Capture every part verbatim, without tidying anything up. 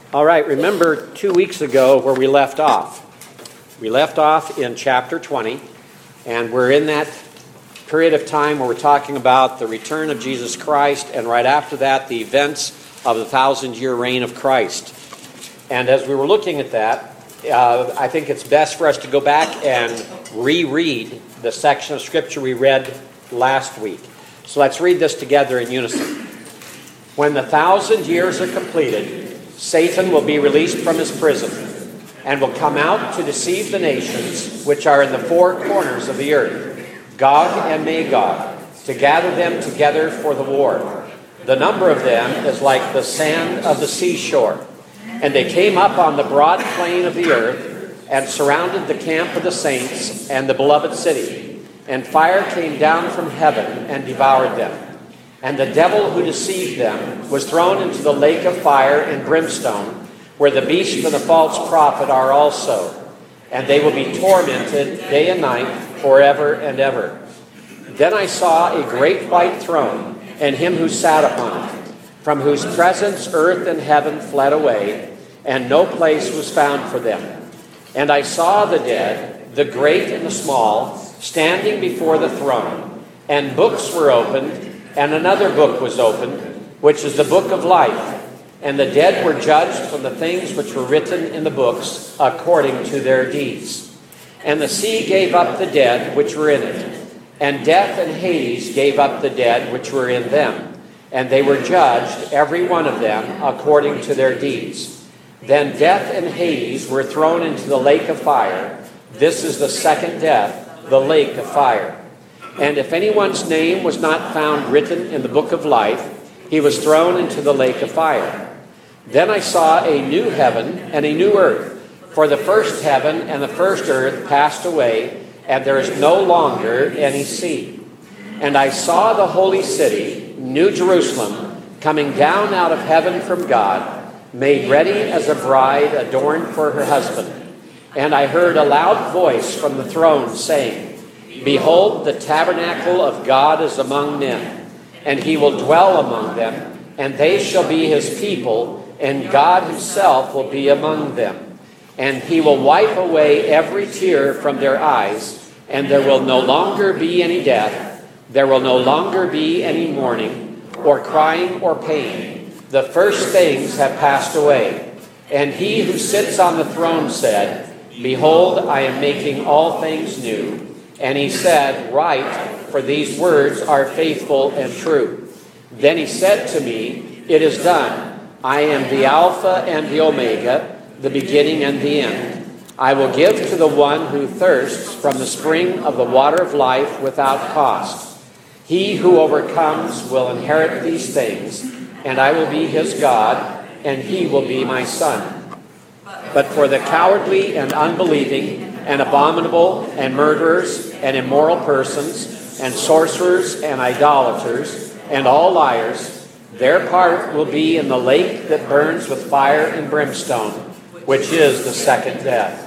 All right, remember two weeks ago where we left off. We left off in chapter twenty, and we're in that period of time where we're talking about the return of Jesus Christ, and right after that, the events of the thousand-year reign of Christ. And as we were looking at that, uh, I think it's best for us to go back and reread the section of Scripture we read last week. So let's read this together in unison. When the thousand years are completed, Satan will be released from his prison and will come out to deceive the nations which are in the four corners of the earth, Gog and Magog, to gather them together for the war. The number of them is like the sand of the seashore. And they came up on the broad plain of the earth and surrounded the camp of the saints and the beloved city. And fire came down from heaven and devoured them. And the devil who deceived them was thrown into the lake of fire and brimstone, where the beast and the false prophet are also. And they will be tormented day and night forever and ever. Then I saw a great white throne, and him who sat upon it, from whose presence earth and heaven fled away, and no place was found for them. And I saw the dead, the great and the small, standing before the throne, and books were opened, and another book was opened, which is the book of life. And the dead were judged from the things which were written in the books according to their deeds. And the sea gave up the dead which were in it. And death and Hades gave up the dead which were in them. And they were judged, every one of them, according to their deeds. Then death and Hades were thrown into the lake of fire. This is the second death, the lake of fire. And if anyone's name was not found written in the book of life, he was thrown into the lake of fire. Then I saw a new heaven and a new earth, for the first heaven and the first earth passed away, and there is no longer any sea. And I saw the holy city, New Jerusalem, coming down out of heaven from God, made ready as a bride adorned for her husband. And I heard a loud voice from the throne saying, Behold, the tabernacle of God is among men, and he will dwell among them, and they shall be his people, and God himself will be among them. And he will wipe away every tear from their eyes, and there will no longer be any death, there will no longer be any mourning, or crying or pain. The first things have passed away. And he who sits on the throne said, Behold, I am making all things new. And he said, Write, for these words are faithful and true. Then he said to me, It is done. I am the Alpha and the Omega, the beginning and the end. I will give to the one who thirsts from the spring of the water of life without cost. He who overcomes will inherit these things, and I will be his God, and he will be my son. But for the cowardly and unbelieving, and abominable, and murderers, and immoral persons, and sorcerers, and idolaters, and all liars, their part will be in the lake that burns with fire and brimstone, which is the second death.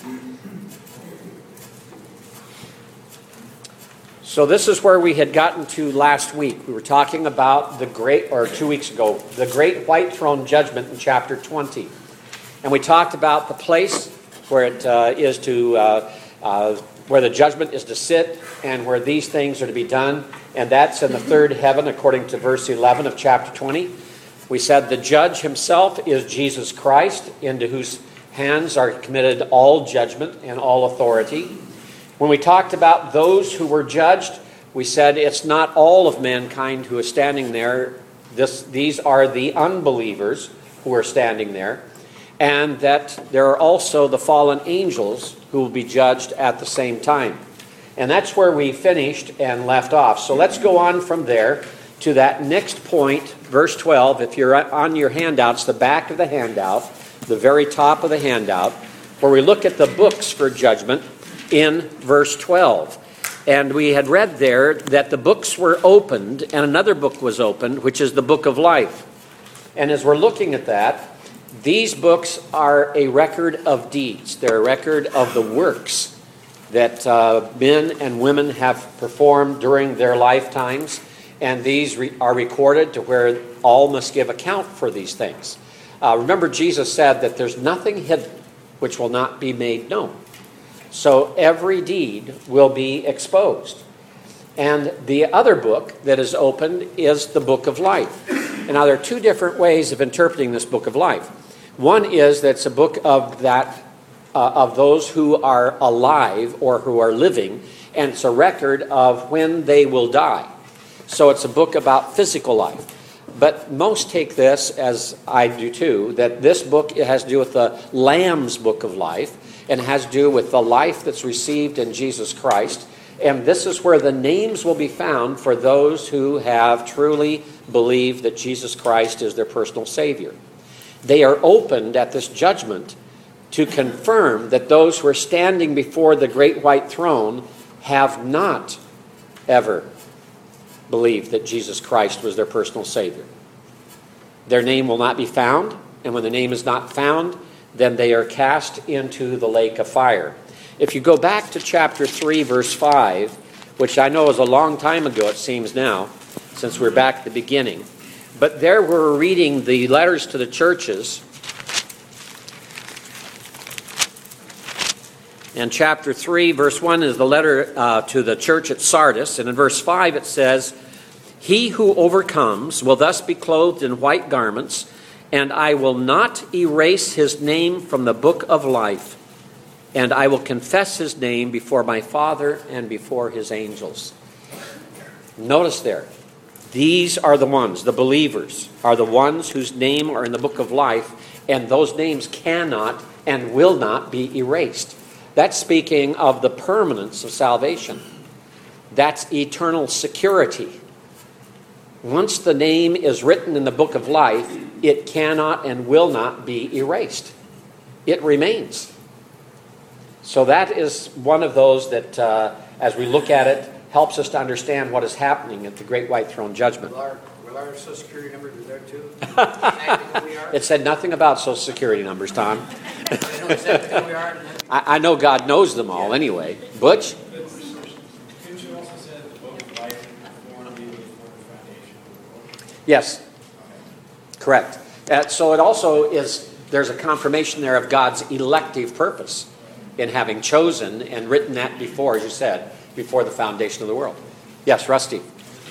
So this is where we had gotten to last week. We were talking about the great, or two weeks ago, the great white throne judgment in chapter twenty. And we talked about the place where it uh, is to, uh, uh, where the judgment is to sit, and where these things are to be done, and that's in the third heaven, according to verse eleven of chapter twenty. We said the judge himself is Jesus Christ, into whose hands are committed all judgment and all authority. When we talked about those who were judged, we said it's not all of mankind who is standing there. This, these are the unbelievers who are standing there. And that there are also the fallen angels who will be judged at the same time. And that's where we finished and left off. So let's go on from there to that next point, verse twelve. If you're on your handouts, the back of the handout, the very top of the handout, where we look at the books for judgment in verse twelve. And we had read there that the books were opened, and another book was opened, which is the book of life. And as we're looking at that, these books are a record of deeds. They're a record of the works that uh, men and women have performed during their lifetimes. And these re- are recorded to where all must give account for these things. Uh, remember, Jesus said that there's nothing hidden which will not be made known. So every deed will be exposed. And the other book that is opened is the book of life. And now there are two different ways of interpreting this book of life. One is that it's a book of that uh, of those who are alive or who are living, and it's a record of when they will die. So it's a book about physical life. But most take this, as I do too, that this book has to do with the Lamb's book of life, and has to do with the life that's received in Jesus Christ. And this is where the names will be found for those who have truly believed that Jesus Christ is their personal Savior. They are opened at this judgment to confirm that those who are standing before the great white throne have not ever believed that Jesus Christ was their personal Savior. Their name will not be found, and when the name is not found, then they are cast into the lake of fire. If you go back to chapter three, verse five, which I know is a long time ago, it seems now, since we're back at the beginning, but there we're reading the letters to the churches. And chapter three, verse one is the letter uh, to the church at Sardis. And in verse five it says, "He who overcomes will thus be clothed in white garments, and I will not erase his name from the book of life, and I will confess his name before my Father and before his angels." Notice there, these are the ones, the believers, are the ones whose name are in the book of life, and those names cannot and will not be erased. That's speaking of the permanence of salvation. That's eternal security. Once the name is written in the book of life, it cannot and will not be erased. It remains. So that is one of those that, uh, as we look at it, helps us to understand what is happening at the Great White Throne Judgment. Will our, will our Social Security number be there too? It said nothing about Social Security numbers, Tom. They know exactly who we are. I, I know God knows them all anyway. Butch? Didn't you also say the book of life before the foundation? Yes. Correct. Uh, so it also is, there's a confirmation there of God's elective purpose in having chosen and written that before, as you said, before the foundation of the world. Yes, Rusty.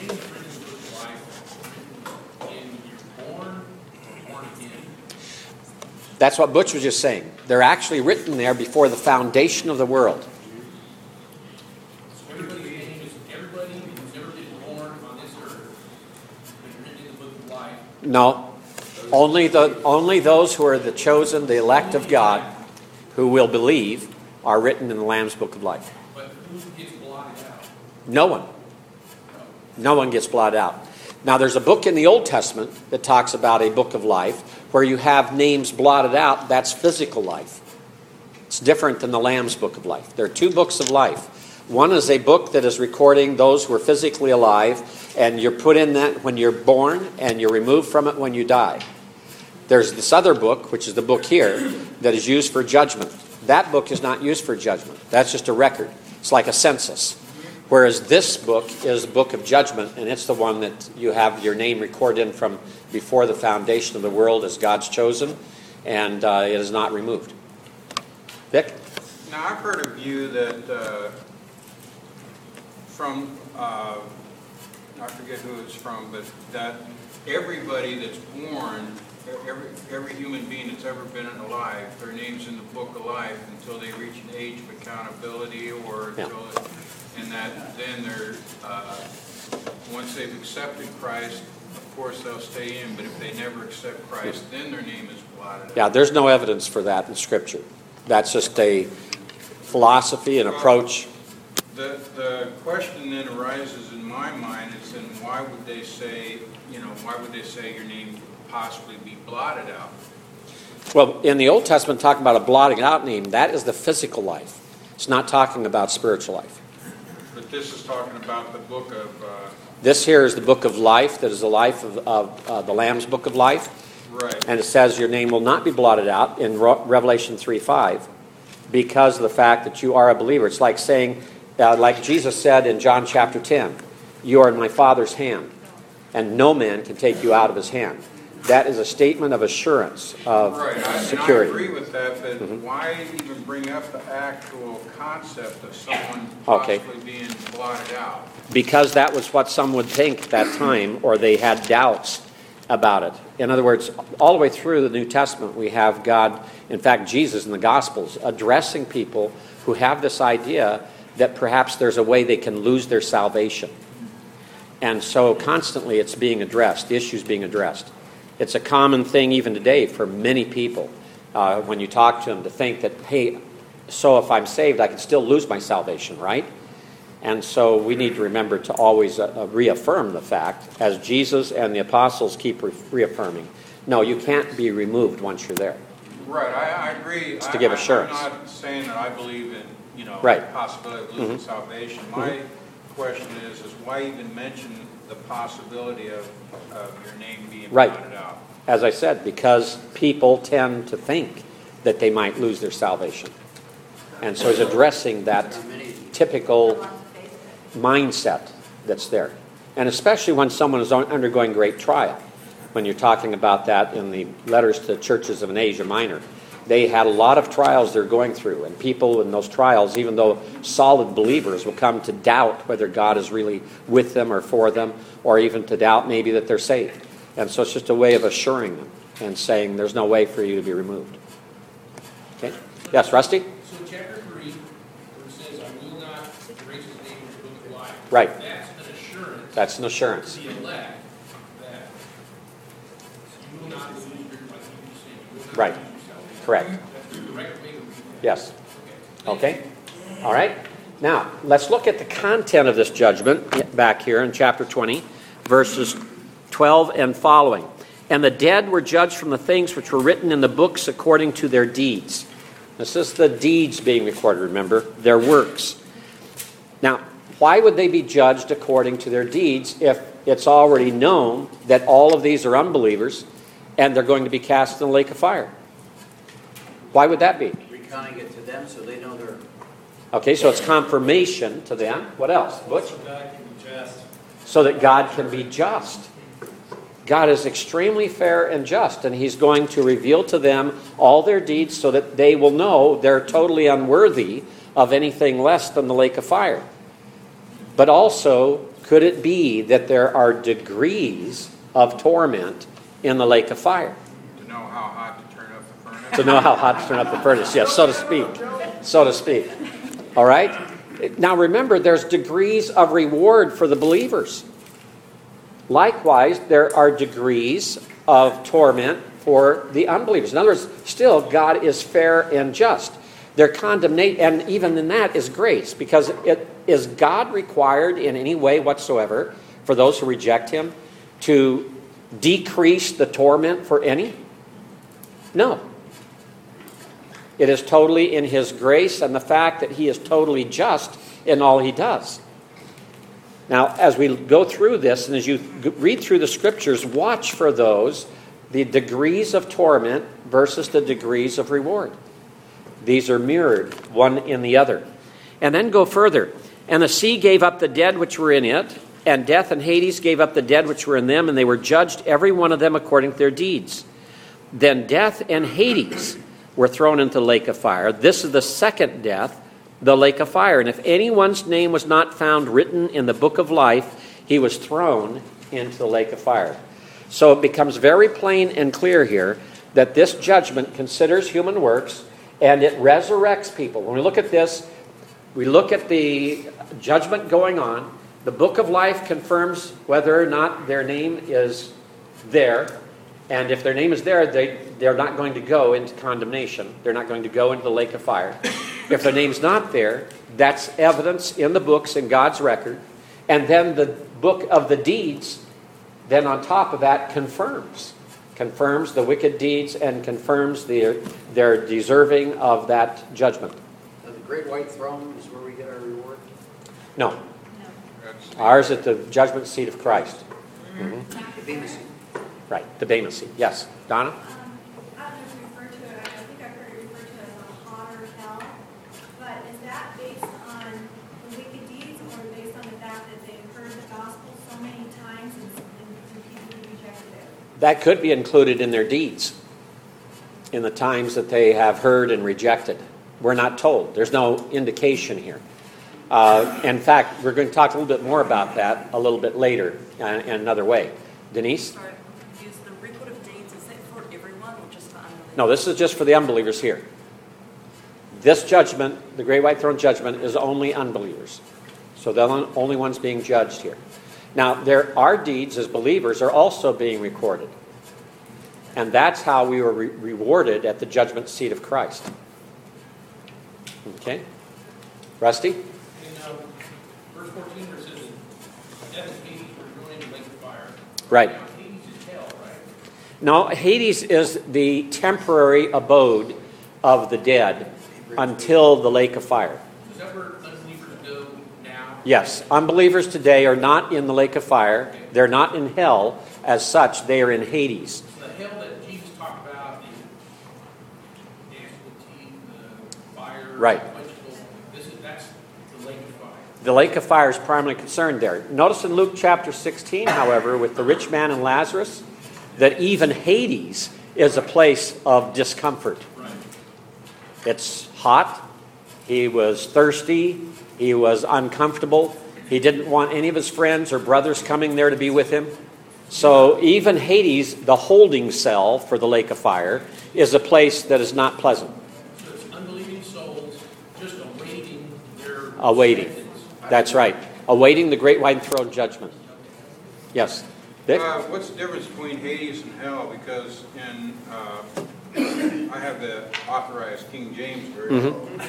That's what Butch was just saying. They're actually written there before the foundation of the world. So everybody's name is everybody who's ever been born on this earth is written in the book of life. No. Only the only those who are the chosen, the elect of God, who will believe, are written in the Lamb's book of life. But who gets blotted out? No one. No one gets blotted out. Now, there's a book in the Old Testament that talks about a book of life where you have names blotted out. That's physical life. It's different than the Lamb's book of life. There are two books of life. One is a book that is recording those who are physically alive, and you're put in that when you're born, and you're removed from it when you die. There's this other book, which is the book here, that is used for judgment. That book is not used for judgment. That's just a record. It's like a census. Whereas this book is the book of judgment, and it's the one that you have your name recorded in from before the foundation of the world as God's chosen, and uh, it is not removed. Vic? Now, I've heard a view that uh, from, uh, I forget who it's from, but that everybody that's born, every, every human being that's ever been alive, their name's in the book of life until they reach an age of accountability, or Yeah. until, and that then they're, uh, once they've accepted Christ, of course they'll stay in, but if they never accept Christ, then their name is blotted out. Yeah, there's no evidence for that in Scripture. That's just a philosophy and approach. The, the question then arises in my mind is then why would they say, you know, why would they say your name could possibly be blotted out? Well, in the Old Testament, talking about a blotting out name, that is the physical life. It's not talking about spiritual life. But this is talking about the book of... Uh, This here is the book of life, that is the life of, of uh, the Lamb's book of life. right. And it says your name will not be blotted out in Re- Revelation three five because of the fact that you are a believer. It's like saying, uh, like Jesus said in John chapter ten, you are in my Father's hand, and no man can take you out of his hand. That is a statement of assurance of Right, I- and I security. agree with that, but Mhm. why even bring up the actual concept of someone Okay. possibly being blotted out? Because that was what some would think at that time, or they had doubts about it. In other words, all the way through the New Testament, we have God, in fact, Jesus in the Gospels, addressing people who have this idea that perhaps there's a way they can lose their salvation. And so constantly it's being addressed, the issue's being addressed. It's a common thing even today for many people uh, when you talk to them to think that, hey, so if I'm saved, I can still lose my salvation, right? And so we need to remember to always uh, reaffirm the fact, as Jesus and the apostles keep re- reaffirming, no, you can't be removed once you're there. Right, I, I agree. It's to give I- assurance. I'm not saying that I believe in, you know, Right. the possibility of losing Mhm. salvation. My question is, is why even mention the possibility of, of your name being Right. blotted out? As I said, because people tend to think that they might lose their salvation. And so he's addressing that typical mindset that's there. And especially when someone is un- undergoing great trial. When you're talking about that in the letters to churches of in Asia Minor, they had a lot of trials they're going through. And people in those trials, even though solid believers, will come to doubt whether God is really with them or for them, or even to doubt maybe that they're saved. And so it's just a way of assuring them and saying there's no way for you to be removed. Okay? Yes, Rusty? So chapter three, where it says, I will not erase his name from the book of life. Right. That's an assurance. That's an assurance. To the elect that you will not lose your, like you say, you will not Right. lose your salvation. Correct. That's the direct way to read that. Yes. Okay. Okay? All right. Now, let's look at the content of this judgment back here in chapter twenty, verses twelve and following. And the dead were judged from the things which were written in the books according to their deeds. This is the deeds being recorded, remember, their works. Now, why would they be judged according to their deeds if it's already known that all of these are unbelievers and they're going to be cast in the lake of fire? Why would that be? Recounting it to them so they know they're. Okay, so it's confirmation to them. What else? Butch? So God can be just. So that God can be just. God is extremely fair and just, and he's going to reveal to them all their deeds so that they will know they're totally unworthy of anything less than the lake of fire. But also, could it be that there are degrees of torment in the lake of fire? To know how hot to turn up the furnace? To know how hot to turn up the furnace, yes, so to speak. So to speak. All right? Now remember, there's degrees of reward for the believers. Likewise, there are degrees of torment for the unbelievers. In other words, still, God is fair and just. Their condemnation, and even in that, is grace, because it is God required in any way whatsoever for those who reject him to decrease the torment for any? No. It is totally in his grace and the fact that he is totally just in all he does. Now, as we go through this, and as you read through the scriptures, watch for those, the degrees of torment versus the degrees of reward. These are mirrored, one in the other. And then go further. And the sea gave up the dead which were in it, and death and Hades gave up the dead which were in them, and they were judged, every one of them according to their deeds. Then death and Hades were thrown into the lake of fire. This is the second death, the lake of fire. And if anyone's name was not found written in the book of life, he was thrown into the lake of fire. So it becomes very plain and clear here that this judgment considers human works and it resurrects people. When we look at this, we look at the judgment going on. The book of life confirms whether or not their name is there. And if their name is there, they, they're not going to go into condemnation. They're not going to go into the lake of fire. If their name's not there, that's evidence in the books, in God's record. And then the book of the deeds, then on top of that, confirms. Confirms the wicked deeds and confirms their, their deserving of that judgment. Now, the great white throne is where we get our reward. No. That's- Ours at the judgment seat of Christ. Mhm. The Bema seat. Right, the Bema seat. Yes. Donna? Um, I was referred to it, I think I've heard it referred to as a hotter hell, but is that based on the wicked deeds or based on the fact that they've heard the gospel so many times and, and people who rejected it? that could be included in their deeds in the times that they have heard and rejected. We're not told. There's no indication here. Uh, in fact, we're going to talk a little bit more about that a little bit later uh, in another way. Denise? Sorry, is the record of deeds, is that for everyone or just for unbelievers? No, this is just for the unbelievers here. This judgment, the Great White Throne Judgment, is only unbelievers. So they're the only ones being judged here. Now, there our deeds as believers are also being recorded. And that's how we were re- rewarded at the judgment seat of Christ. Okay? Rusty? In um, verse fourteen, where it says, death and Hades were thrown into the lake of fire. Right. Now, Hades is hell, right? No, Hades is the temporary abode of the dead until the lake of fire. Is that where unbelievers go now? Yes, unbelievers today are not in the lake of fire. They're not in hell as such. They are in Hades. So the hell that Jesus talked about, the gnashing of teeth, the fire, Right. vegetable, this is, that's the lake of fire. The lake of fire is primarily concerned there. Notice in Luke chapter sixteen, however, with the rich man and Lazarus, that even Hades is a place of discomfort. Right. It's hot. He was thirsty. He was uncomfortable. He didn't want any of his friends or brothers coming there to be with him. So even Hades, the holding cell for the lake of fire, is a place that is not pleasant. So it's unbelieving souls just awaiting their Awaiting. sentence. That's right. Awaiting the great white throne judgment. Yes. Dick? Uh, what's the difference between Hades and hell? Because in, uh, I have the authorized King James version. Mm-hmm.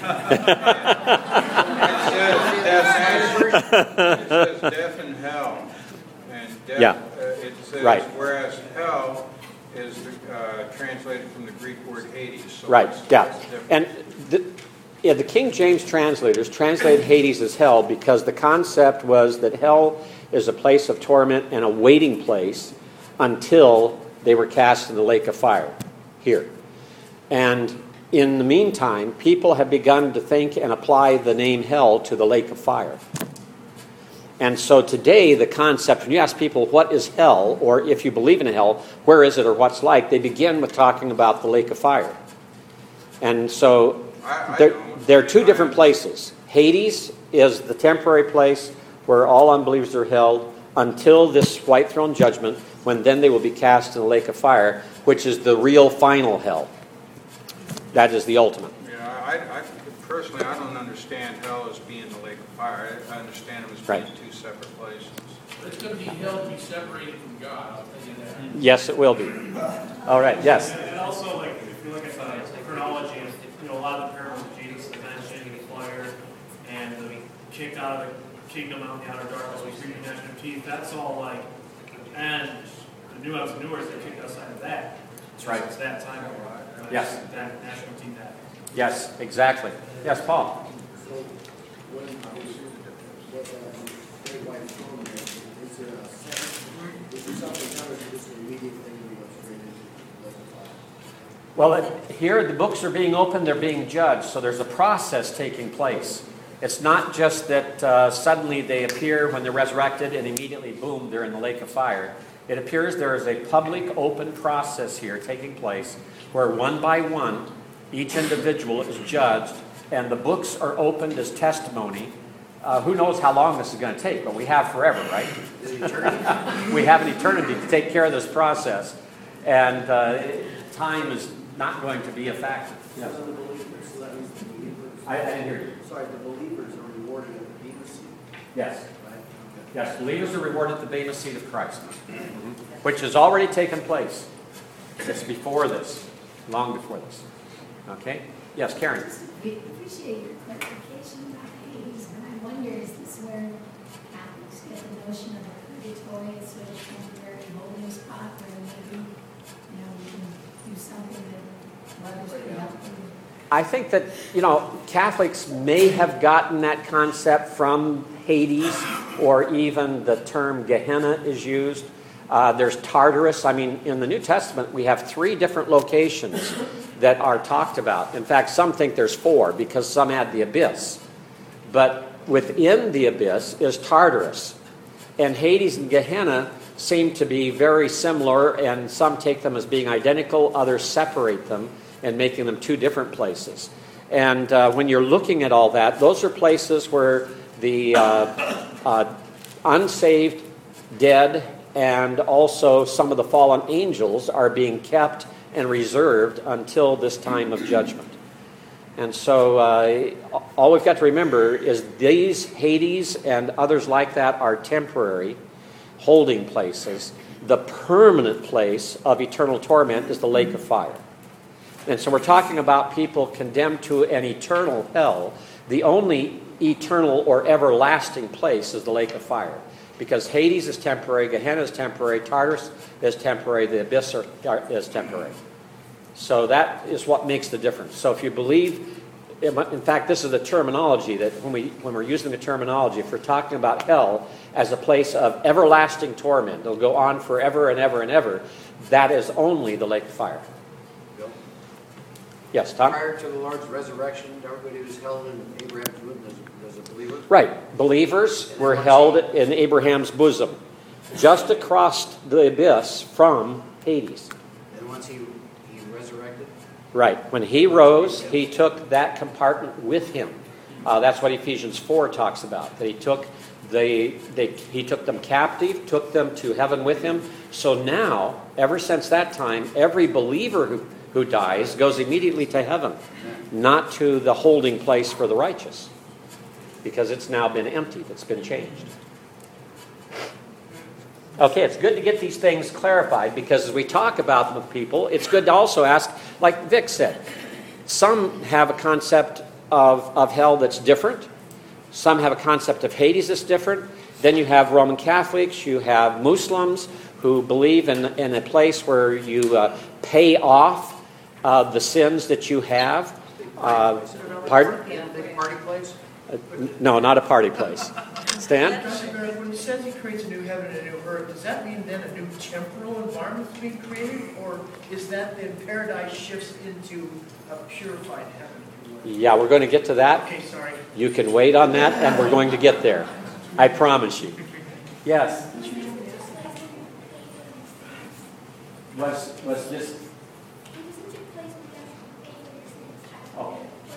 It says death, it says death and hell. And death, Yeah. uh, it says, Right. whereas hell is uh, translated from the Greek word Hades. So Right, it's- yeah. it's different. And the, yeah, the King James translators translate Hades as hell because the concept was that hell is a place of torment and a waiting place until they were cast in the lake of fire here. And in the meantime, people have begun to think and apply the name hell to the lake of fire. And so today, the concept, when you ask people, what is hell, or if you believe in hell, where is it or what's like, they begin with talking about the lake of fire. And so I- I there, don't. there are two different I- places. Hades is the temporary place where all unbelievers are held until this white throne judgment, when then they will be cast in the lake of fire, which is the real final hell. That is the ultimate. Yeah, I, I personally, I don't understand hell as being the lake of fire. I I understand them as being Right. two separate places. But it's going to be hell to be separated from God, I'll tell you that. Yes, it will be. All right, yes. And and also, like, if you look at the chronology of, you know, a lot of the parables that Jesus is mentioning, the fire, and the kicked out of the kingdom out in the outer darkness, we scream gnashing of teeth, that's all like, and the new house, newer, they kicked outside of that. That's right. It's that time. uh, Yes. That gnashing of teeth happened. Yes, exactly. Yes, Paul. So, when, what, uh, Great White Throne is, is there a second, is there something other than just an immediate thing we go straight into the lake of fire? Well, it, here the books are being opened, they're being judged, so there's a process taking place. It's not just that uh, suddenly they appear when they're resurrected and immediately, boom, they're in the lake of fire. It appears there is a public, open process here taking place where one by one, each individual is judged, and the books are opened as testimony. Uh, who knows how long this is going to take, but we have forever, right? We have an eternity to take care of this process, and uh, time is not going to be a factor. Yes. So the believers, so that means the believers. I, I didn't hear you. Sorry, the believers are rewarded at the Bema seat, Yes. right? Okay. Yes, believers are rewarded at the Bema seat of Christ, which has already taken place. It's before this, long before this. Okay? Yes, Karen. We appreciate your clarification about Hades, and I wonder, is this where Catholics get the notion of a purgatory as sort of temporary holding spot where maybe, you know, we can do something that others can help them? I think that, you know, Catholics may have gotten that concept from Hades, or even the term Gehenna is used. Uh, there's Tartarus. I mean, in the New Testament, we have three different locations that are talked about. In fact, some think there's four because some add the abyss. But within the abyss is Tartarus. And Hades and Gehenna seem to be very similar, and some take them as being identical, others separate them and making them two different places. And uh, when you're looking at all that, those are places where the uh, uh, unsaved, dead, and also some of the fallen angels are being kept and reserved until this time of judgment. And so uh, all we've got to remember is these Hades and others like that are temporary holding places. The permanent place of eternal torment is the lake of fire. And so we're talking about people condemned to an eternal hell. The only eternal or everlasting place is the lake of fire. Because Hades is temporary, Gehenna is temporary, Tartarus is temporary, the abyss are, are, is temporary. So that is what makes the difference. So if you believe, in fact, this is the terminology that when, we, when we're using the terminology, if we're talking about hell as a place of everlasting torment, it'll go on forever and ever and ever, that is only the lake of fire. Bill? Yes, Tom? Prior to the Lord's resurrection, everybody was held in Abraham's bosom as, as a believer. Right. Believers were held in Abraham's bosom, just across the abyss from Hades. And once he, he resurrected, Right. When he rose, he took that compartment with him. Uh, that's what Ephesians four talks about. That he took they, they he took them captive, took them to heaven with him. So now, ever since that time, every believer who, who dies goes immediately to heaven, not to the holding place for the righteous, because it's now been emptied. It's been changed. Okay, it's good to get these things clarified, because as we talk about them with people, it's good to also ask, like Vic said, some have a concept of, of hell that's different. Some have a concept of Hades that's different. Then you have Roman Catholics, you have Muslims who believe in, in a place where you uh, pay off uh, the sins that you have. Uh, pardon? big party place. Uh, no, not a party place. Stan? When it says he creates a new heaven and a new earth, does that mean then a new temporal environment is being created? Or is that then paradise shifts into a purified heaven? Yeah, we're going to get to that. Okay, sorry. You can wait on that, and we're going to get there. I promise you. Yes? Was, was this... Oh,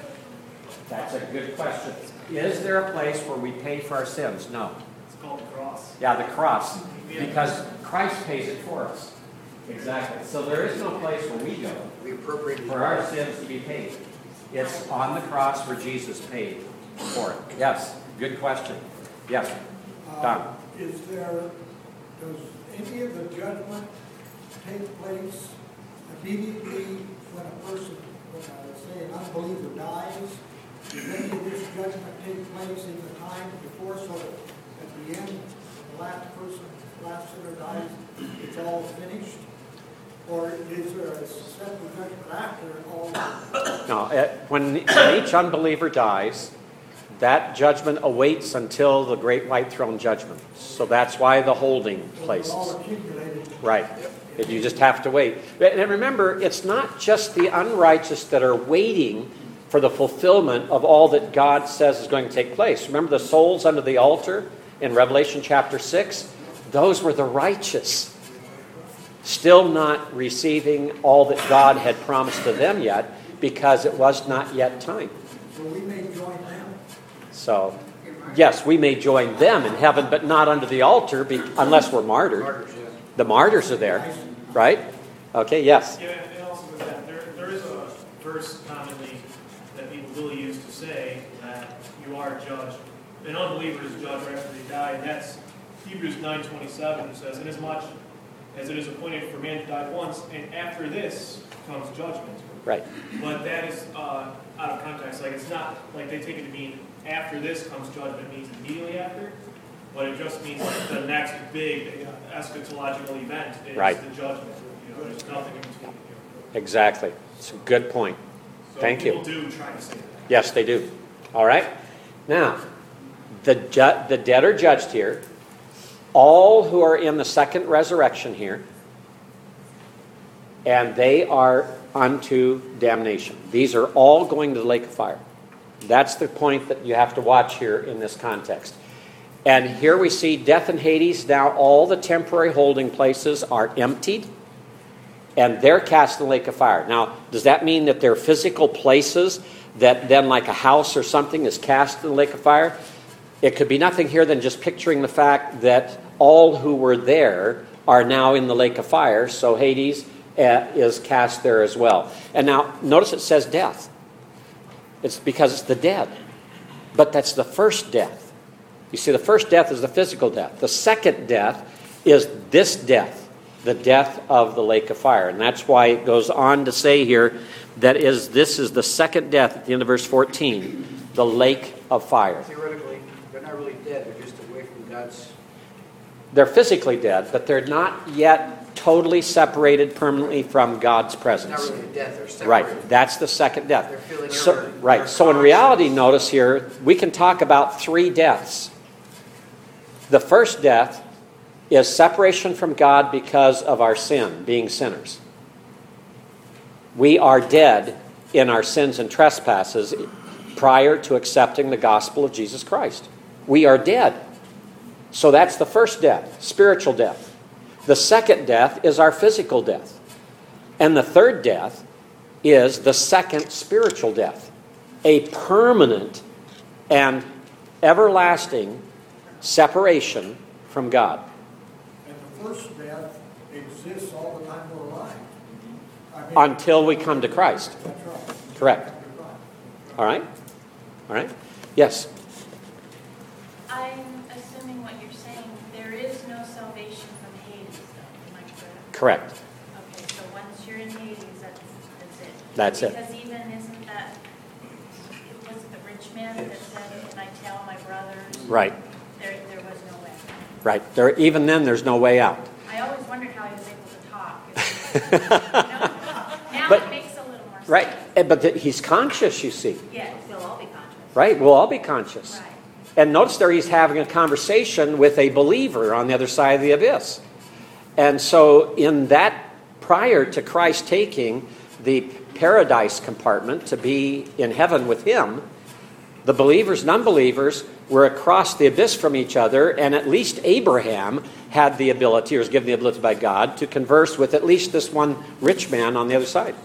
that's a good question. Is there a place where we pay for our sins? No. It's called the cross. Yeah, the cross. Because Christ pays it for us. Exactly. So there is no place where we go We appropriated for our sins to be paid. It's on the cross where Jesus paid for it. Yes, good question. Yes, Don. Uh, Is there, does any of the judgment take place immediately when a person, when uh, say an unbeliever dies? Does any of this judgment take place in the time before, so that at the end, the last person, the last sinner dies, it's all finished? Or is there a separate judgment after all? No, uh, when, when each unbeliever dies, that judgment awaits until the great white throne judgment. So that's why the holding places. All accumulated. Right. You just have to wait. And remember, it's not just the unrighteous that are waiting for the fulfillment of all that God says is going to take place. Remember the souls under the altar in Revelation chapter six? Those were the righteous, still not receiving all that God had promised to them yet, because it was not yet time. So we may join them. So, yes, we may join them in heaven, but not under the altar, be, unless we're martyred. martyrs, yeah. The martyrs are there, right? Okay, yes. Yeah, and also with that, there, there is a verse commonly that people will use to say that you are judged. An unbeliever is judged right after they die, and that's Hebrews nine twenty-seven says, inasmuch as it is appointed for man to die once, and after this comes judgment. Right. But that is uh, out of context. Like, it's not like they take it to mean after this comes judgment means immediately after, but it just means like the next big eschatological event is Right. the judgment. You know, there's nothing in between. Exactly. It's a good point. So Thank you. people do try to say that. Yes, they do. All right. Now, the ju- the dead are judged here. All who are in the second resurrection here, and they are unto damnation. These are all going to the lake of fire. That's the point that you have to watch here in this context. And here we see death and Hades. Now all the temporary holding places are emptied, and they're cast in the lake of fire. Now, does that mean that they're physical places that then, like a house or something, is cast in the lake of fire? It could be nothing here than just picturing the fact that all who were there are now in the lake of fire, so Hades uh, is cast there as well. And now, notice it says death. It's because it's the dead. But that's the first death. You see, the first death is the physical death. The second death is this death, the death of the lake of fire. And that's why it goes on to say here that is this is the second death at the end of verse fourteen, the lake of fire. Theoretically, they're not really dead, they're just away from God's... They're physically dead, but they're not yet totally separated permanently from God's presence. It's not really a death, they're separated. Right, that's the second death. They're feeling So, their- right, their so in reality, notice here, we can talk about three deaths. The first death is separation from God because of our sin, being sinners. We are dead in our sins and trespasses prior to accepting the gospel of Jesus Christ. We are dead. So that's the first death, spiritual death. The second death is our physical death. And the third death is the second spiritual death, a permanent and everlasting separation from God. And the first death exists all the time we're alive. I mean, Until we come to Christ. That's right. Correct. All right? All right? Yes. I'm assuming what you're saying, there is no salvation from Hades, though, am I correct? Correct. Okay, so once you're in Hades, that's, that's it? That's it. Because even, isn't that, was it the rich man that said, can I tell my brothers? Right. There, there was no way. Right. There, even then, there's no way out. I always wondered how he was able to talk. You know? Now But- it makes a little more sense. Right. Eh, But th- he's conscious, you see. Yes, they'll all be conscious. Right? We'll all be conscious. Right. And notice there he's having a conversation with a believer on the other side of the abyss. And so in that, prior to Christ taking the paradise compartment to be in heaven with him, the believers and unbelievers were across the abyss from each other, and at least Abraham had the ability, or was given the ability by God, to converse with at least this one rich man on the other side.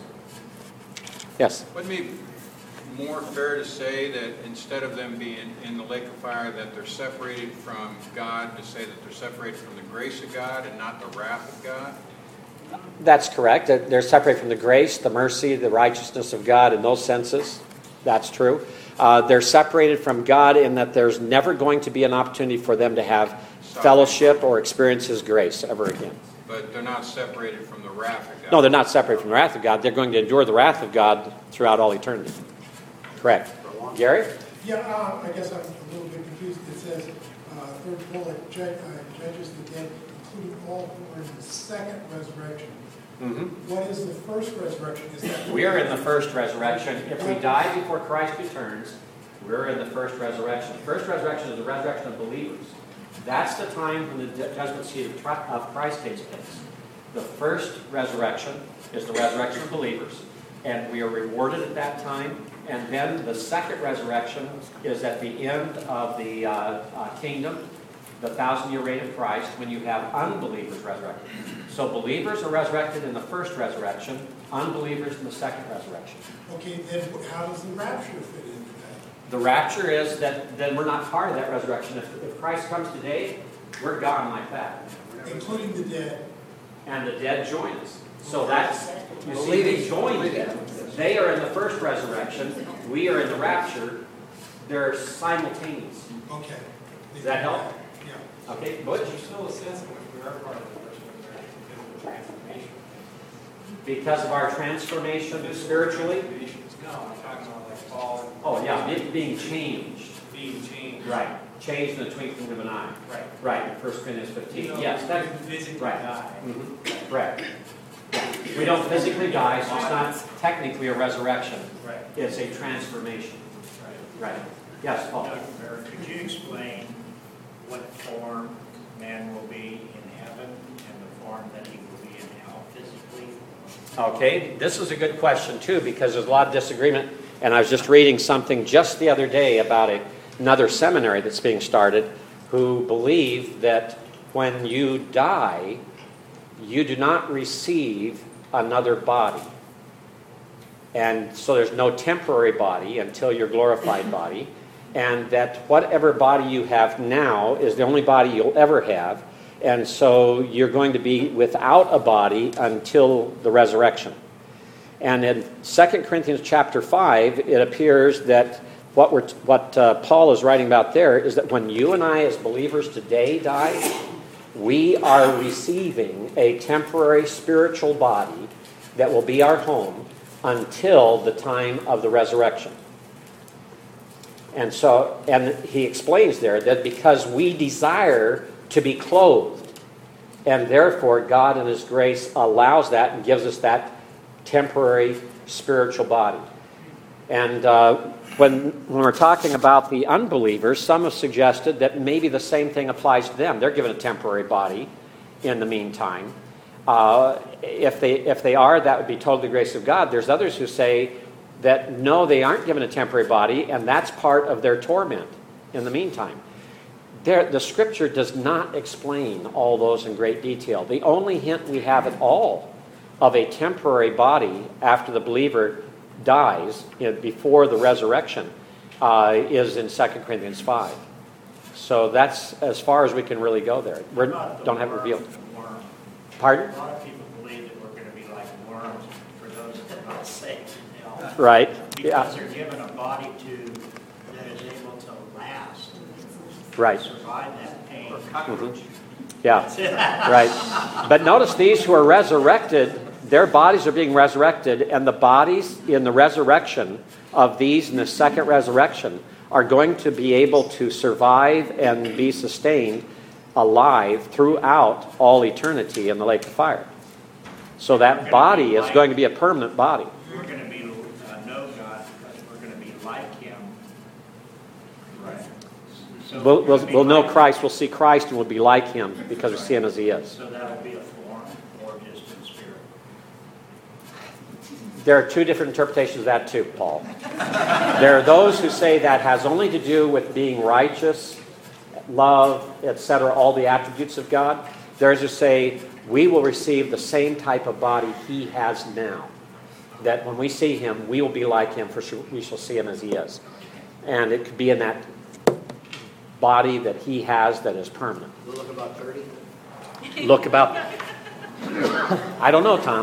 Yes? Wouldn't it be more fair to say that instead of them being in the lake of fire, that they're separated from God, to say that they're separated from the grace of God and not the wrath of God? That's correct. They're separated from the grace, the mercy, the righteousness of God in those senses. That's true. Uh, they're separated from God in that there's never going to be an opportunity for them to have fellowship or experience His grace ever again. But they're not separated from the wrath of God. No, they're not separated from the wrath of God. They're going to endure the wrath of God throughout all eternity. Correct. Gary? Yeah, uh, I guess I'm a little bit confused. It says, uh, third bullet, ju- uh, judges the dead, including all who are in the second resurrection. Mm-hmm. What is the first resurrection? Is that We are in the first resurrection. If we die before Christ returns, we're in the first resurrection. The first resurrection is the resurrection of believers. That's the time when the judgment seat of tri- of Christ takes place. The first resurrection is the resurrection of believers, and we are rewarded at that time. And then the second resurrection is at the end of the uh, uh, kingdom, the thousand-year reign of Christ, when you have unbelievers resurrected. So believers are resurrected in the first resurrection, unbelievers in the second resurrection. Okay, then how does the rapture fit into that? The rapture is that then we're not part of that resurrection. If, if Christ comes today, we're gone like that. Including the dead. And the dead join us. So that's, you see, they join them. They are in the first resurrection. We are in the rapture. They're simultaneous. Okay. Does that help? Yeah. Okay, Butch? There's still a sense in which we are part of the first resurrection because of the transformation. Because of our transformation spiritually? No, I'm talking about like Paul. Oh, yeah, it being changed. Being changed. Right. Changed in the twinkling of an eye. Right. Right, First Corinthians fifteen. You know, Yes, that's we physically right. die. Mm-hmm. Correct. We don't physically die, so it's not technically a resurrection. Right. It's a transformation. Right. Right. Yes, Paul. Doctor Barrett, could you explain what form man will be in heaven and the form that he will be in hell physically? Okay, this is a good question too, because there's a lot of disagreement. And I was just reading something just the other day about a, another seminary that's being started who believe that when you die, you do not receive another body. And so there's no temporary body until your glorified body. And that whatever body you have now is the only body you'll ever have. And so you're going to be without a body until the resurrection. And in Second Corinthians chapter five, it appears that what, we're, what uh, Paul is writing about there is that when you and I as believers today die, we are receiving a temporary spiritual body that will be our home until the time of the resurrection. And so, and he explains there that because we desire to be clothed, and therefore God in His grace allows that and gives us that temporary spiritual body. And uh, when, when we're talking about the unbelievers, some have suggested that maybe the same thing applies to them. They're given a temporary body in the meantime. Uh, if they if they are, that would be totally the grace of God. There's others who say that no, they aren't given a temporary body, and that's part of their torment in the meantime. There, the Scripture does not explain all those in great detail. The only hint we have at all of a temporary body after the believer dies before the resurrection uh, is in Second Corinthians five. So that's as far as we can really go there. We don't have it revealed. Pardon? A lot of people believe that we're going to be like worms for those that are not saved. You know? Right. Because Yeah. they're given a body to that is able to last. Right. Survive that pain. Mhm. Yeah. Right. But notice these who are resurrected, their bodies are being resurrected, and the bodies in the resurrection of these in the second resurrection are going to be able to survive and be sustained alive throughout all eternity in the lake of fire. So that body is going to be a permanent body. We're going to be uh, know God because we're going to be like Him. Right. So We'll, we're we'll, gonna be we'll know like- Christ, we'll see Christ, and we'll be like Him because we see Him as He is. So that will be a form or just in spirit. There are two different interpretations of that too, Paul. There are those who say that has only to do with being righteous, love, et cetera, all the attributes of God. There's who say we will receive the same type of body He has now. That when we see Him, we will be like Him, for sure we shall see Him as He is. And it could be in that body that He has that is permanent. We'll look about thirty. Look about... I don't know, Tom.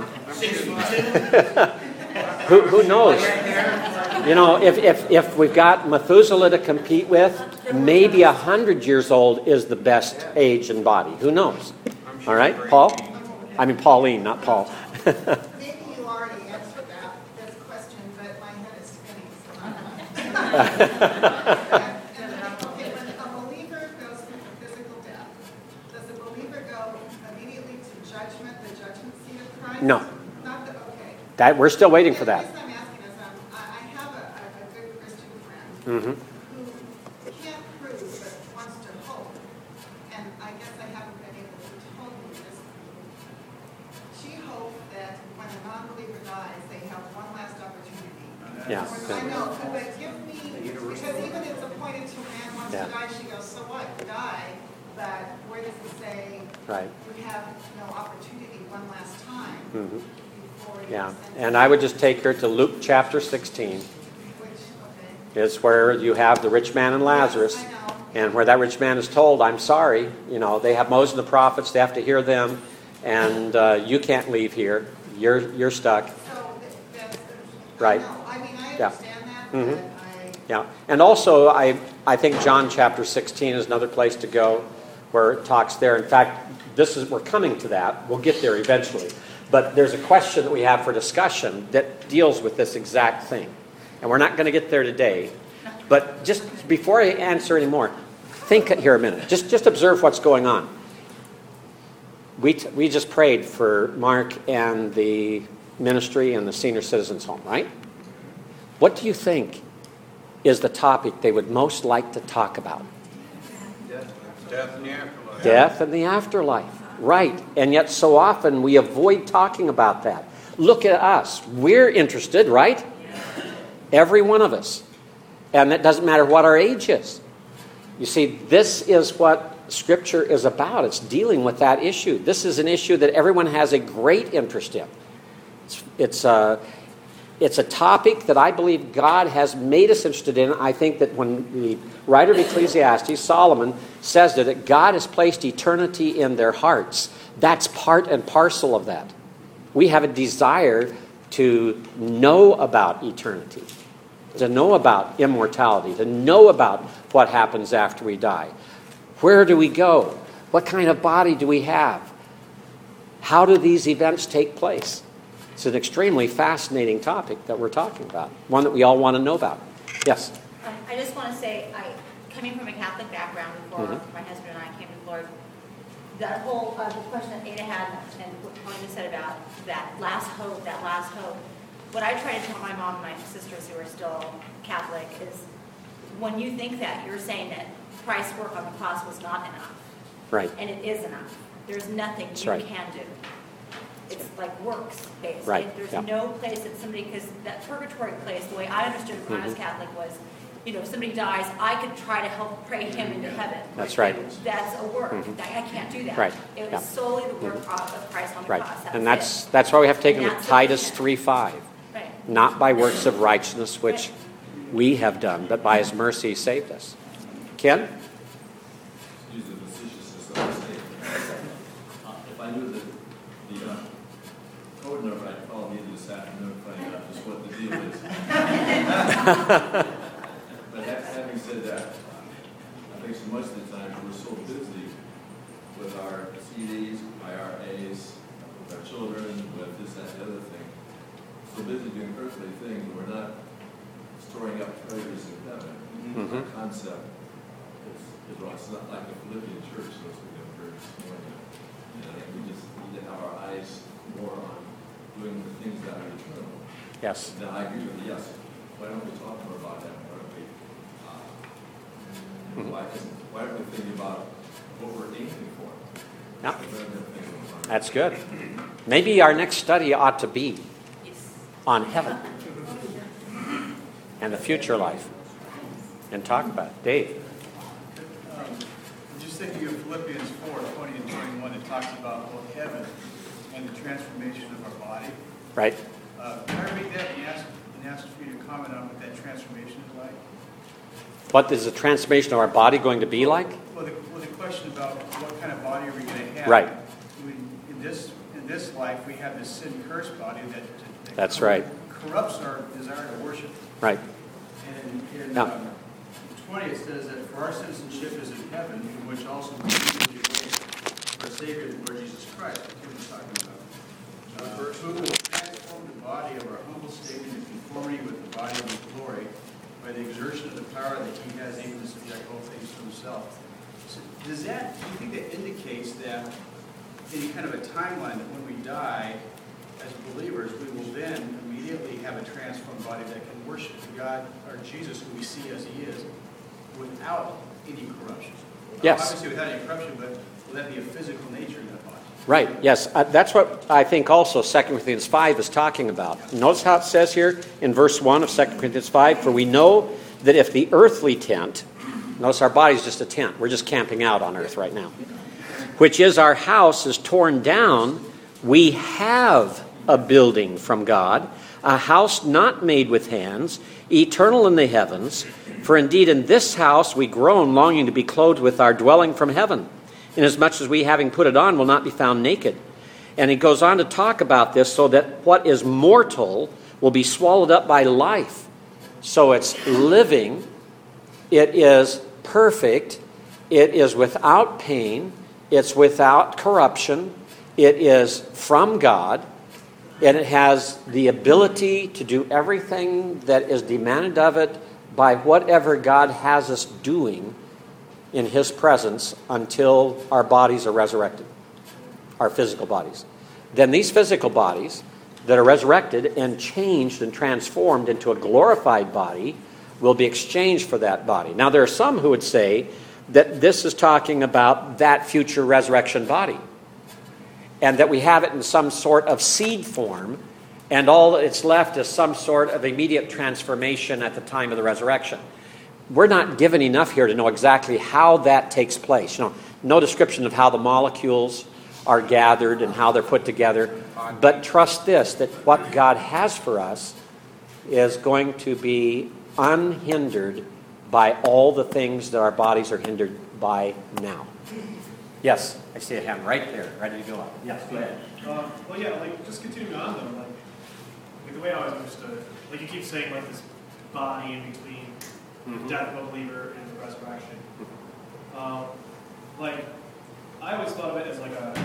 who, who knows? You know, if, if, if we've got Methuselah to compete with, maybe a hundred years old is the best age and body. Who knows? All right, Paul? I mean Pauline, not Paul. Maybe you already answered that, this question, but my head is spinning, so I'm not. Okay, when a believer goes through physical death, does the believer go immediately to judgment, the judgment seat of Christ? No. Not the, okay. That we're still waiting for that. The reason I'm asking is um, I I have a, a a good Christian friend Mm-hmm. who can't prove but wants to hope, and I guess I haven't been able to totally disprove. She hoped that when a non-believer dies, they have one last opportunity. Yeah. I know, but give me, because even it's appointed to man wants Yeah. to die, she goes, so what, die, but where does it say Right. we have no opportunity one last time Mm-hmm. before it Yeah. is sent And I would just take her to Luke chapter sixteen. Which, okay. Is where you have the rich man and Lazarus, I know. and where that rich man is told, I'm sorry, you know, they have Moses and the prophets, they have to hear them, and uh, you can't leave here, you're you're stuck. So th- that's, Right. I know, I mean, I Yeah. understand that, Mhm. but I, Yeah, and also I, I think John chapter sixteen is another place to go where it talks there. In fact, this is we're coming to that, we'll get there eventually. But there's a question that we have for discussion that deals with this exact thing. And we're not going to get there today. But just before I answer any more, think here a minute. Just, just observe what's going on. We, t- we just prayed for Mark and the ministry and the senior citizens home, right? What do you think is the topic they would most like to talk about? Death in the afterlife. Death and the afterlife. Right. And yet so often we avoid talking about that. Look at us. We're interested, right? Every one of us. And that doesn't matter what our age is. You see, this is what Scripture is about. It's dealing with that issue. This is an issue that everyone has a great interest in. It's, it's, a, it's a topic that I believe God has made us interested in. I think that when the writer of Ecclesiastes, Solomon, says that God has placed eternity in their hearts, that's part and parcel of that. We have a desire to know about eternity, to know about immortality, to know about what happens after we die. Where do we go? What kind of body do we have? How do these events take place? It's an extremely fascinating topic that we're talking about, one that we all want to know about. Yes? Um, I just want to say, I, coming from a Catholic background before Mm-hmm. my husband and I came to the Lord, that whole uh, the question that Ada had and what Tony said about that last hope, that last hope, what I try to tell my mom and my sisters who are still Catholic is when you think that, you're saying that Christ's work on the cross was not enough. Right. And it is enough. There's nothing That's you right. can do. It's like works-based. Right, There's yeah. no place that somebody, because that purgatory place, the way I understood it when I was Mhm. Catholic was, you know, if somebody dies, I could try to help pray him into heaven. That's right. That's a work. Mhm. I I can't do that. Right, It yeah. was solely the work of Christ on the Right. cross. That And was that's it. that's why we have taken And to that's Titus sufficient. three five. Right. Not by works of righteousness, which we have done, but by his mercy he saved us. Ken? Use the facetiousness of the statement. Uh, If I knew the, the uh, code number, I'd call you this afternoon and find out just what the deal is. But ha- having said that, I think so much of the time we're so busy with our C Ds, I R As, with our children, with this, that, and the other thing. So busy doing earthly things, we're not storing up treasures in heaven. Mhm. Our concept is, is wrong. It's not like the Philippian church, those we have heard this morning. You know, I think we just need to have our eyes more on doing the things that are eternal. Yes. Now, I agree with you, yes. Why don't we talk more about that? Why don't we, uh, Mhm. why, isn't- why aren't we thinking about what we're aiming for? Yeah. Rather than thinking about- That's good. Maybe our next study ought to be on heaven and the future life and talk about it. Dave? Um, Just thinking of Philippians four, twenty and twenty-one, it talks about both heaven and the transformation of our body. Right? Uh, Can I read that and ask, and ask for you to comment on what that transformation is like? What is the transformation of our body going to be like? Well, the, well, the question about what kind of body are we going to have? Right. I mean, in this, in this life, we have this sin-cursed body that, that That's right. corrupts our desire to worship. Right. And in Yeah. um, twenty, it says that for our citizenship is in heaven, in which also we eagerly await our Savior, the Lord Jesus Christ. That's what he's talking about. Uh, Verse who will transform the body of our humble state into conformity with the body of his glory by the exertion of the power that he has able to subject all things to himself. So does that, do you think that indicates that any kind of a timeline that when we die, as believers, we will then immediately have a transformed body that can worship the God, or Jesus, who we see as he is, without any corruption? Yes. Obviously without any corruption, but will that be a physical nature in that body? Right, yes. Uh, that's what I think also Second Corinthians five is talking about. Notice how it says here in verse one of Second Corinthians five, for we know that if the earthly tent, notice our body's just a tent, we're just camping out on earth right now, which is our house, is torn down, we have a building from God, a house not made with hands, eternal in the heavens. For indeed in this house we groan, longing to be clothed with our dwelling from heaven, inasmuch as we, having put it on, will not be found naked. And he goes on to talk about this, so that what is mortal will be swallowed up by life. So it's living, it is perfect, it is without pain, it's without corruption, it is from God, and it has the ability to do everything that is demanded of it by whatever God has us doing in his presence until our bodies are resurrected, our physical bodies. Then these physical bodies that are resurrected and changed and transformed into a glorified body will be exchanged for that body. Now there are some who would say that this is talking about that future resurrection body, and that we have it in some sort of seed form, and all that's left is some sort of immediate transformation at the time of the resurrection. we're not given enough here to know exactly how that takes place. You know, no description of how the molecules are gathered and how they're put together. But trust this, that what God has for us is going to be unhindered by all the things that our bodies are hindered by now. Yes, I see a hand right there, ready to go up. Yes, go ahead. Uh, well, yeah, like, just continuing on, though, like, like, the way I always understood, like, you keep saying, like, this body in between Mm-hmm. the death of a believer and the resurrection. Um, like, I always thought of it as, like, a,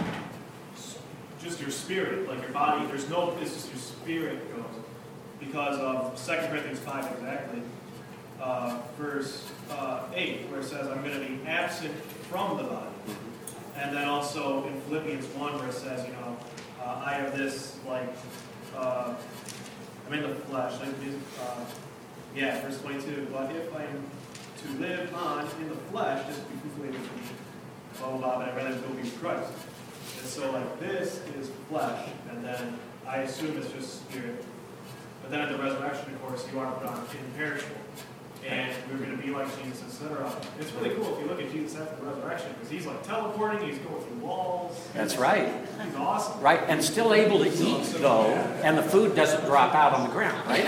just your spirit, like, your body, there's no, it's just your spirit goes. Because of Second Corinthians five exactly, uh, verse uh, eight, where it says, I'm going to be absent from the body. And then also in Philippians one, where it says, you know, uh, I have this, like, uh, I'm in the flesh. Like, uh, yeah, verse twenty-two. But if I am to live on in the flesh, this would be fruitful to me. Blah, blah, blah, but I'd rather go be with Christ. And so, like, this is flesh, and then I assume it's just spirit. But then at the resurrection, of course, you are put on imperishable. And we're going to be like Jesus, et cetera. It's really cool if you look at Jesus after the resurrection, because he's like teleporting, he's going through walls. That's right. He's awesome. Right, and still able to eat, though, and the food doesn't drop out on the ground, right?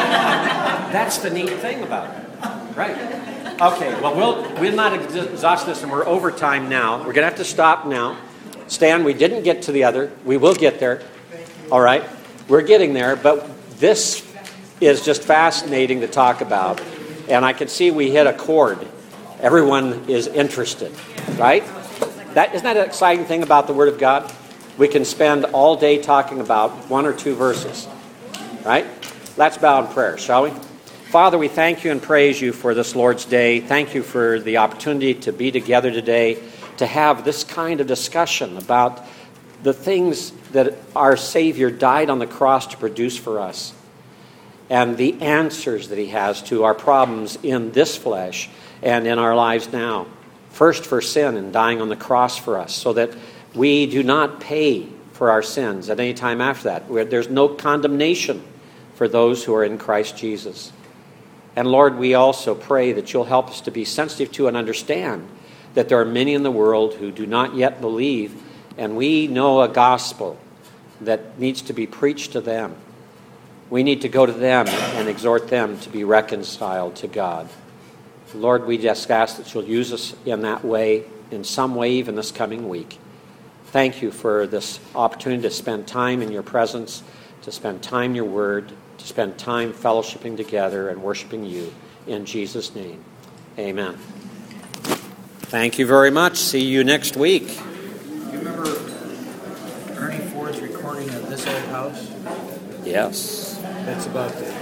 That's the neat thing about it. Right. Okay, well, we'll, we'll not exhaust this, and we're over time now. We're going to have to stop now. Stan, we didn't get to the other. We will get there. All right? We're getting there, but this is just fascinating to talk about. And I can see we hit a chord. Everyone is interested, right? That, isn't that an exciting thing about the Word of God? We can spend all day talking about one or two verses, right? Let's bow in prayer, shall we? Father, we thank you and praise you for this Lord's Day. Thank you for the opportunity to be together today, to have this kind of discussion about the things that our Savior died on the cross to produce for us, and the answers that he has to our problems in this flesh and in our lives now. First for sin and dying on the cross for us, so that we do not pay for our sins at any time after that. Where there's no condemnation for those who are in Christ Jesus. And Lord, we also pray that you'll help us to be sensitive to and understand that there are many in the world who do not yet believe, and we know a gospel that needs to be preached to them. We need to go to them and exhort them to be reconciled to God. Lord, we just ask that you'll use us in that way, in some way, even this coming week. Thank you for this opportunity to spend time in your presence, to spend time in your word, to spend time fellowshipping together and worshiping you. In Jesus' name, amen. Thank you very much. See you next week. You remember Ernie Ford's recording of This Old House? Yes. That's about the